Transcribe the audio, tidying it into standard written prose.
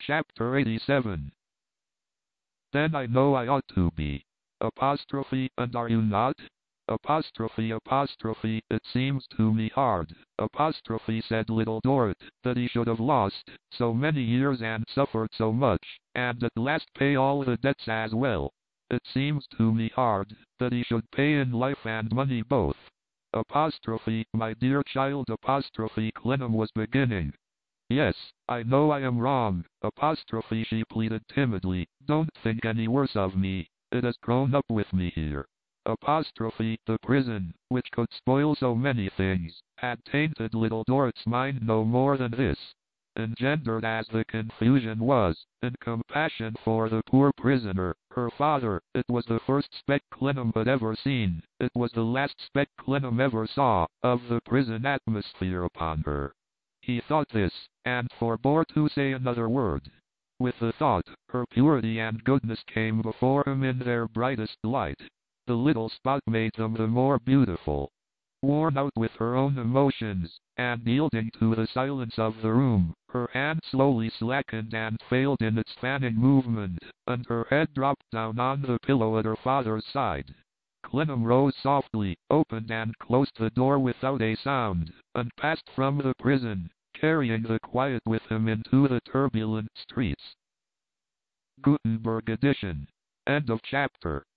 Chapter 87. Then I know I ought to be. Apostrophe, and are you not? Apostrophe, it seems to me hard. Apostrophe, said Little Dorrit, that he should have lost so many years and suffered so much, and at last pay all the debts as well. It seems to me hard that he should pay in life and money both. Apostrophe, my dear child, apostrophe, Clennam was beginning. Yes, I know I am wrong, apostrophe, she pleaded timidly. Don't think any worse of me. It has grown up with me here. Apostrophe, the prison, which could spoil so many things, had tainted Little Dorrit's mind no more than this. Engendered as the confusion was, in compassion for the poor prisoner, her father, it was the first speck Clennam had ever seen, it was the last speck Clennam ever saw, of the prison atmosphere upon her. He thought this, and forbore to say another word. With the thought, her purity and goodness came before him in their brightest light. The little spot made them the more beautiful. Worn out with her own emotions, and yielding to the silence of the room, her hand slowly slackened and failed in its fanning movement, and her head dropped down on the pillow at her father's side. Clennam rose softly, opened and closed the door without a sound, and passed from the prison, carrying the quiet with him into the turbulent streets. Gutenberg edition. End of chapter.